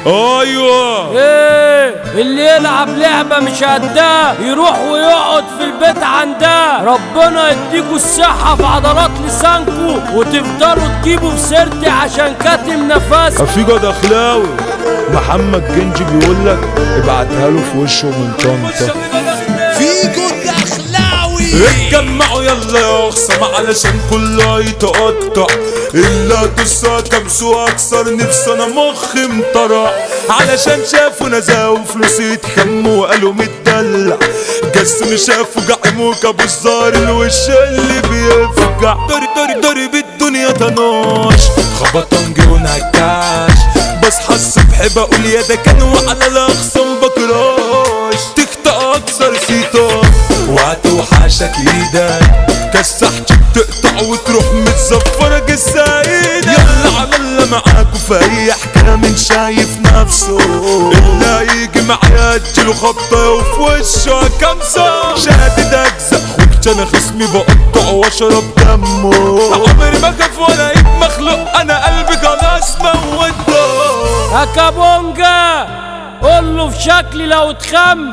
ايوه ايه اللي يلعب لعبة مش قدها يروح ويقعد في البيت عندها. ربنا يديكوا الصحة في عضلات لسانكوا وتفضلوا تجيبوا في سيرتي عشان كاتم نفسي. افيجو دخلاوي محمد جنجي بيقولك ابعتها له في وشه من طنطا. فيجو دخلاوي اتجمعوا يلا يا اخصم علشان كله يتقطع الا تسا كبسوا اكسر نفسي انا مخي مطرع علشان شافوا نزاهة وفلوسي يتخموا وقالوا متدلع جسمي شافوا جعموا كابو الزار الوش اللي بيفجع دوري بالدنيا طناش خبطنجي ونكاش بصحى الصبح بقول يا ده كان وعلى الاخصم بكراش تخطأ اكسر سيطان وهتوحشك ايدك كالسحت بتقطع وتروح متزفرة جسايدك يلا على اللي معاكوا في اي حكاية من شايف نفسه اللي هيجي معايا اديله خبطة وفي وشه كمسة شهادة اجزاء خدت انا خصمي بقطع واشرب دمه عمري ما خاف ولا ايد مخلوق انا قلبي خلاص موته. هكابونجا قوله في شكلي لو اتخم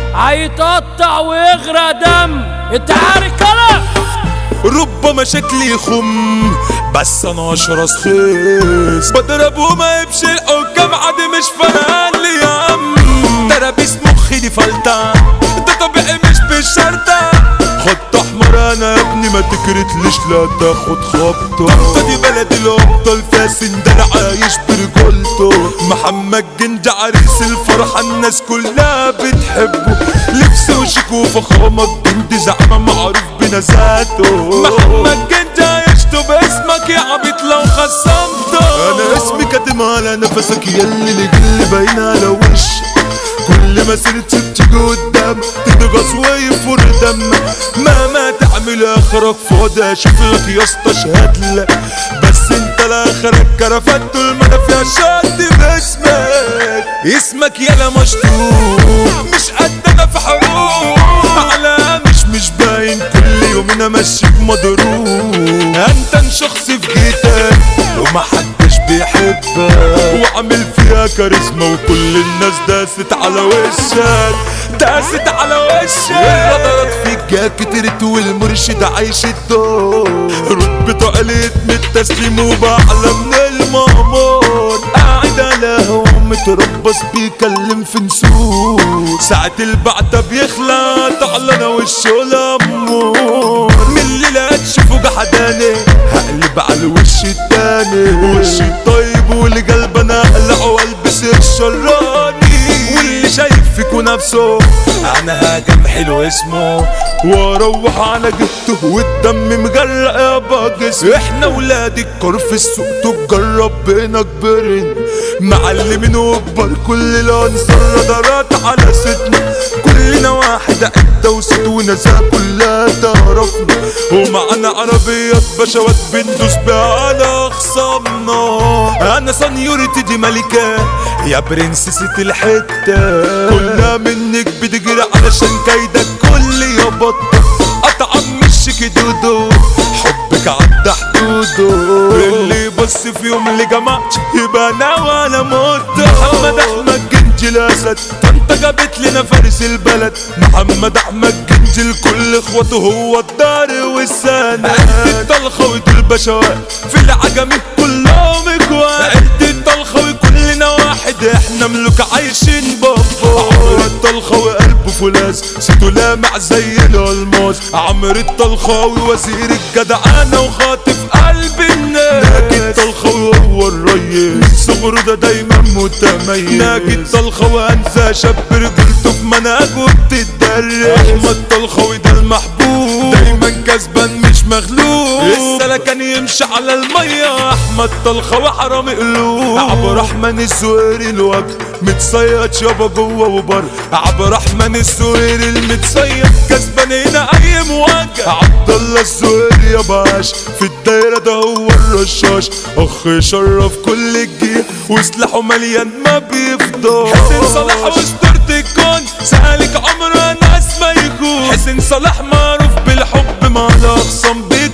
هيتقطع ويغرق دم. انت عارف كده ربما شكلي يخم بس انا اشرس خيس بضرب وما يمشي الحكام عادي مش فارقان لي يا عم ترابيس مخي دي فلتة ده طبيعي مش بالشرطة خط احمر انا يا ابني ما تكرتليش لا تاخد خبطة طنطا دي بلد الابطال فاسن ده انا عايش برجولته محمد جنجي عريس الفرحة الناس كلها بتحبه لبس وشيك وفخامة جندي زعمة معروف بنزاته محمد جنجي عايشته باسمك يا عبيط لو خصمته انا اسمي كاتم على نفسك ياللي اللي باين على وشك كل ما سيرت تيجي قدام تتغص ويفور دم مهما تعمل اخرك فاضي اشوف لك يا اسطى اشهد لك بس انت لاخرك كرفت طول ما انا فيها شد باسمك اسمك يالا مشطوب مش قد انا في حروب على مش باين كل يوم انا ماشي بمضروب انت شخص في جيتك ومحدش بيحبك وعامل فيها كاريزما وكل الناس داست على وشك داست على وشك الغدرات فيك جا كترت والمرشد عايش الدور رتبته قلت من التسليم وبعلى من المأمور قاعد على هو متربص بيكلم في نسور ساعة البعتة بيخلع طعلنا وشه الأمور من الليلة تشوفوا جحداني هقلب على الوش التاني وشي الطيب واللي قلب انا اقلع والبس الشراني واللي شايف فيكو نفسه انا هاجم حلو اسمه واروح على جبته والدم مغرق يا باجس احنا ولاد الكار في السوق تجرب بينا كبرن معلمين وكبر كل الانصار رادارات على ستنا كلنا واحد عدة وست ونزاهة كلها تعرفنا ومعنا عربيات بشوات بندوس بيها على خصامنا انا سنيورتي دي ملكة يا برنسسة الحتة كلنا منك بتجري علشان كايدك كل يا بطة اطعم مش كدودو حبك عدى حدوده اللي يبص في يوم لجمعت يبقى انا وانا موت محمد احمد جنجي الاسد طنطا جابت لنا فارس البلد محمد احمد جنجي لكل اخواته هو الدار والسند عيلة الطلخاوي البشوات في العجمي كلهم اخوات عيلة الطلخاوي كلنا واحد احنا ملوك عايشين بابا عمرو الطلخاوي قلبه فولاذ سيته لامع زي الالماس عمرو الطلخاوي وزير الجدعانه وخاطف قلب الناس ناجي الطلخاوي هو الريس صغره ده دايما متميز ناجي الطلخاوي انسى شاب رجلته في مناجه بتتدرس احمد الطلخاوي ده المحبوب دايما كسبان مش مغلوب السلا كان يمشي على الميه احمد طلخاوي حرامي قلوب عبد الرحمن الزهيري الوجه متصيد يابا جوه وبره عبد الرحمن الزهيري المتصيد كسبان هنا اي مواجهه عبد الله الزهيري يا باش في الدايره ده هو الرشاش اخ يشرف كل الجيل وسلاحه مليان ما بيفضاش حسين صلاح واسطوره الكون سالك عمره ناس ما يكون حسين صلاح معروف بالحب مع الاخصام بيكون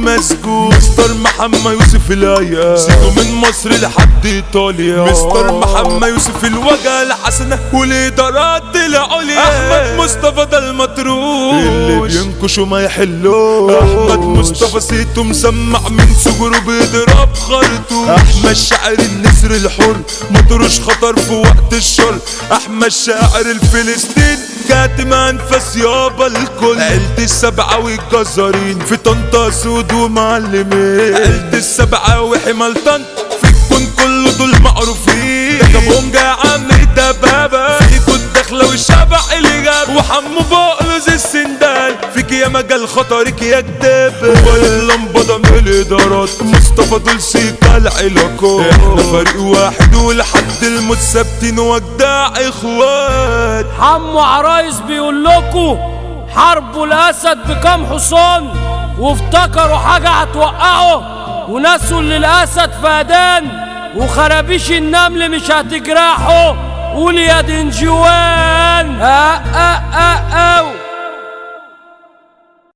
مسجون. مستر محمد يوسف الايام سيدو من مصر لحد ايطاليا. مستر محمد يوسف الوجه الحسنة والادارات العليا. احمد مصطفى ده المطروش اللي بينكش وما يحلوش. احمد مصطفى سيتو مسمع من صغره بيضرب خرطوش. احمد شاعر النسر الحر مطروش خطر في وقت الشر. احمد شاعر الفلسطين كاتم انفاس يابا الكل. عيلة السبعة والجزارين في طنطا سود ومعلمين. عيلة السبعة وحمال طنطا في الكون كله دول معروفين. ده كابونجا يا عم الدبابة فيكو الدخلة والشبع اللي جاب. وحمو بقلوز السندال فيك يا مجال خطرك يا كداب. واللمبة من الادارات مصطفى دول سيكا العلاقات. احنا فريق واحد ولحد الموت ثابتين وجداع اخوات. حمو عرايس بيقول لكم حاربوا الاسد بكام حصان وافتكروا حاجه هتوقعه ونسوا اللي الاسد فادان وخرابيش النمل مش هتجرحه. قول يا دنجوان